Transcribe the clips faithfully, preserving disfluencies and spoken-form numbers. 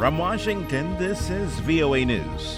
From Washington, this is V O A News.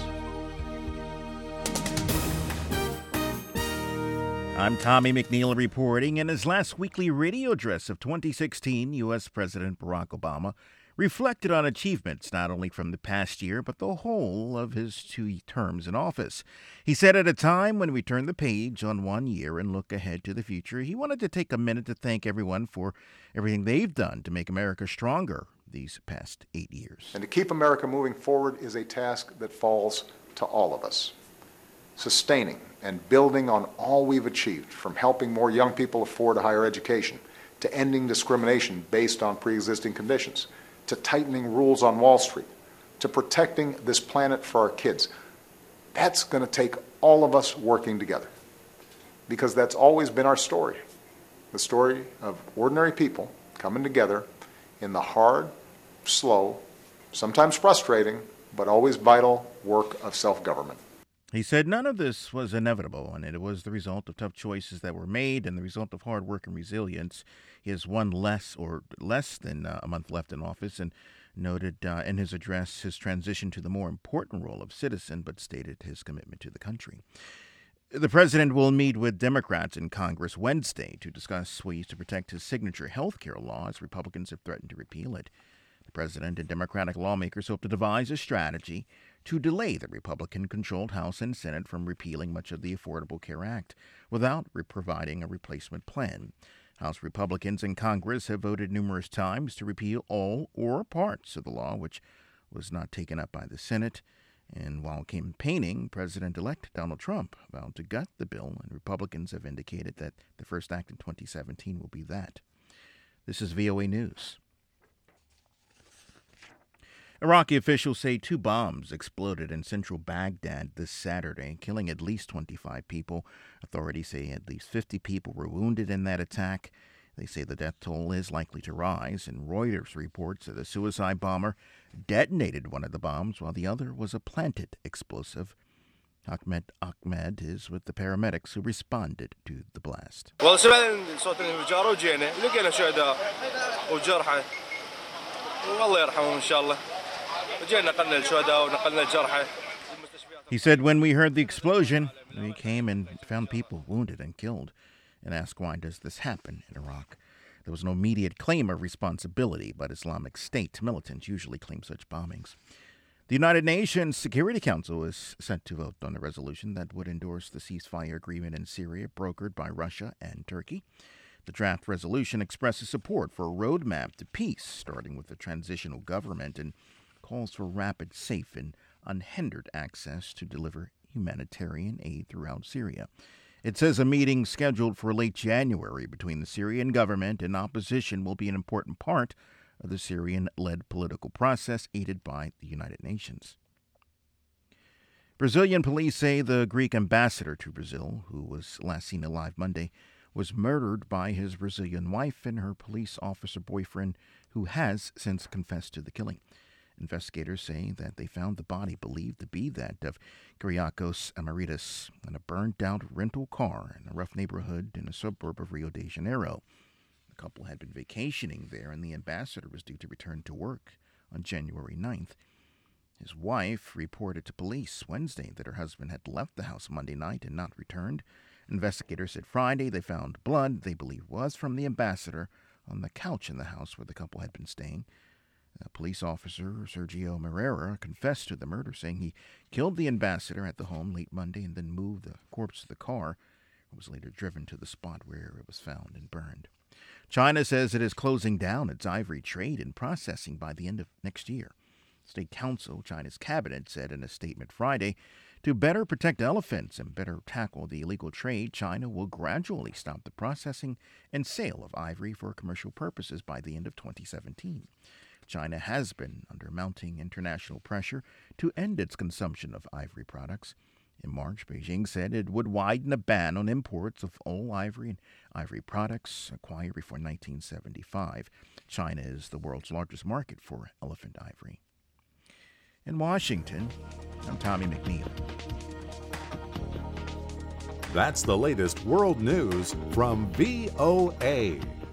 I'm Tommy McNeil reporting. In his last weekly radio address of twenty sixteen, U S. President Barack Obama reflected on achievements not only from the past year, but the whole of his two terms in office. He said at a time when we turn the page on one year and look ahead to the future, he wanted to take a minute to thank everyone for everything they've done to make America stronger these past eight years. And to keep America moving forward is a task that falls to all of us. Sustaining and building on all we've achieved, from helping more young people afford a higher education, to ending discrimination based on pre-existing conditions, to tightening rules on Wall Street, to protecting this planet for our kids. That's going to take all of us working together, because that's always been our story. The story of ordinary people coming together in the hard, slow, sometimes frustrating, but always vital work of self-government. He said none of this was inevitable, and it was the result of tough choices that were made and the result of hard work and resilience. He has one less or less than uh, a month left in office, and noted uh, in his address his transition to the more important role of citizen, but stated his commitment to the country. The president will meet with Democrats in Congress Wednesday to discuss ways to protect his signature health care law, as Republicans have threatened to repeal it. The president and Democratic lawmakers hope to devise a strategy to delay the Republican-controlled House and Senate from repealing much of the Affordable Care Act without re- providing a replacement plan. House Republicans in Congress have voted numerous times to repeal all or parts of the law, which was not taken up by the Senate. And while campaigning, President-elect Donald Trump vowed to gut the bill, and Republicans have indicated that the first act in twenty seventeen will be that. This is V O A News. Iraqi officials say two bombs exploded in central Baghdad this Saturday, killing at least twenty-five people. Authorities say at least fifty people were wounded in that attack. They say the death toll is likely to rise, and Reuters reports that a suicide bomber detonated one of the bombs while the other was a planted explosive. Ahmed Ahmed is with the paramedics who responded to the blast. Well, سمعنا صوت الانفجار وجينا لقينا شهداء وجرحى والله يرحمهم إن شاء الله. وجينا نقلنا الشهداء ونقلنا الجرحى. He said, when we heard the explosion, we came and found people wounded and killed, and asked, why does this happen in Iraq? There was no immediate claim of responsibility, but Islamic State militants usually claim such bombings. The United Nations Security Council is set to vote on a resolution that would endorse the ceasefire agreement in Syria brokered by Russia and Turkey. The draft resolution expresses support for a roadmap to peace, starting with a transitional government, and calls for rapid, safe, and unhindered access to deliver humanitarian aid throughout Syria. It says a meeting scheduled for late January between the Syrian government and opposition will be an important part of the Syrian-led political process aided by the United Nations. Brazilian police say the Greek ambassador to Brazil, who was last seen alive Monday, was murdered by his Brazilian wife and her police officer boyfriend, who has since confessed to the killing. Investigators say that they found the body believed to be that of Kyriakos Amaritas in a burned-out rental car in a rough neighborhood in a suburb of Rio de Janeiro. The couple had been vacationing there, and the ambassador was due to return to work on January ninth. His wife reported to police Wednesday that her husband had left the house Monday night and not returned. Investigators said Friday they found blood they believe was from the ambassador on the couch in the house where the couple had been staying. A police officer, Sergio Moreira, confessed to the murder, saying he killed the ambassador at the home late Monday and then moved the corpse to the car. It was later driven to the spot where it was found and burned. China says it is closing down its ivory trade and processing by the end of next year. State Council, China's cabinet, said in a statement Friday, to better protect elephants and better tackle the illegal trade, China will gradually stop the processing and sale of ivory for commercial purposes by the end of twenty seventeen. China has been under mounting international pressure to end its consumption of ivory products. In March, Beijing said it would widen a ban on imports of all ivory and ivory products acquired before nineteen seventy-five. China is the world's largest market for elephant ivory. In Washington, I'm Tommy McNeil. That's the latest world news from V O A.